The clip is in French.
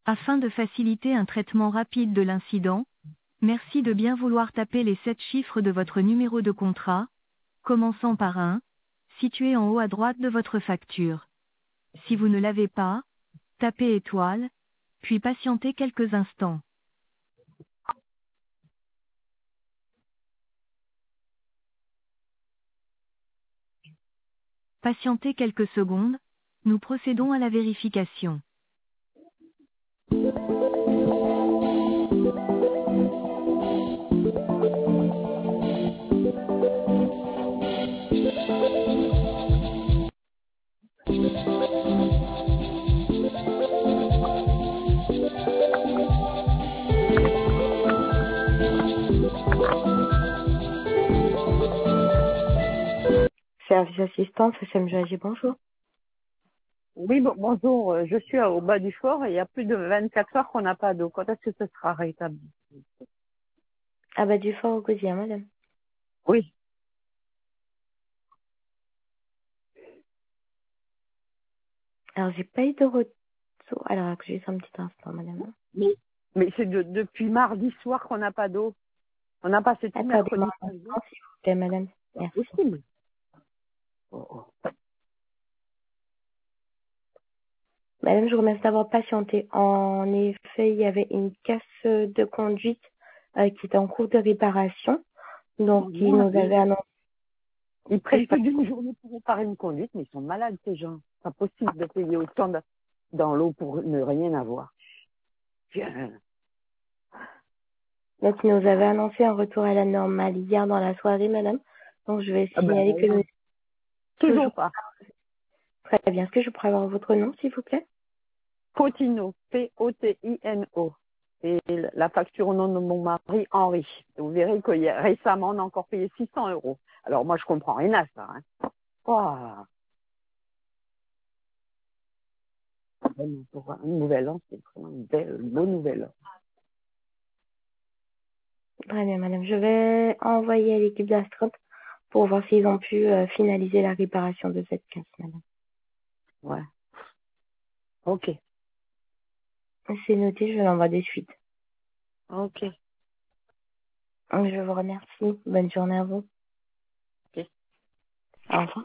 Afin de faciliter un traitement rapide de l'incident, merci de bien vouloir taper les 7 chiffres de votre numéro de contrat, commençant par 1, situé en haut à droite de votre facture. Si vous ne l'avez pas, tapez étoile, puis patientez quelques instants. Patientez quelques secondes, nous procédons à la vérification. Service assistance, SMJG, bonjour. Oui, bonjour. Je suis au bas du fort et il y a plus de 24 heures qu'on n'a pas d'eau. Quand est-ce que ce sera rétabli? Ah bah du fort au quotidien, madame. Oui. Alors j'ai pas eu de retour. Alors juste un petit instant, madame. Mais c'est depuis mardi soir qu'on n'a pas d'eau. On n'a pas cette mercredi. Accordez-moi un instant, s'il vous plaît, madame. Merci. Possible. Oh. Madame, je vous remercie d'avoir patienté. En effet, il y avait une casse de conduite qui était en cours de réparation. Donc, ils nous avaient annoncé. Ils prennent plus d'une journée pour réparer une conduite, mais ils sont malades, ces gens. C'est pas possible de payer autant dans l'eau pour ne rien avoir. Donc, ils nous avaient annoncé un retour à la normale hier dans la soirée, madame. Donc, je vais signaler que nous... Toujours pas. Très bien. Est-ce que je pourrais avoir votre nom, s'il vous plaît? Potino, P-O-T-I-N-O. Et la facture au nom de mon mari, Henri. Vous verrez que récemment, on a encore payé 600 €. Alors moi, je comprends rien à ça. Hein. Oh. Pour un nouvel an, c'est vraiment une bonne nouvelle an. Très bien, madame. Je vais envoyer à l'équipe d'Astrophe pour voir s'ils ont pu finaliser la réparation de cette casse, madame. Ouais. Ok. C'est noté, je l'envoie de suite. Ok. Je vous remercie. Bonne journée à vous. Ok. Au revoir.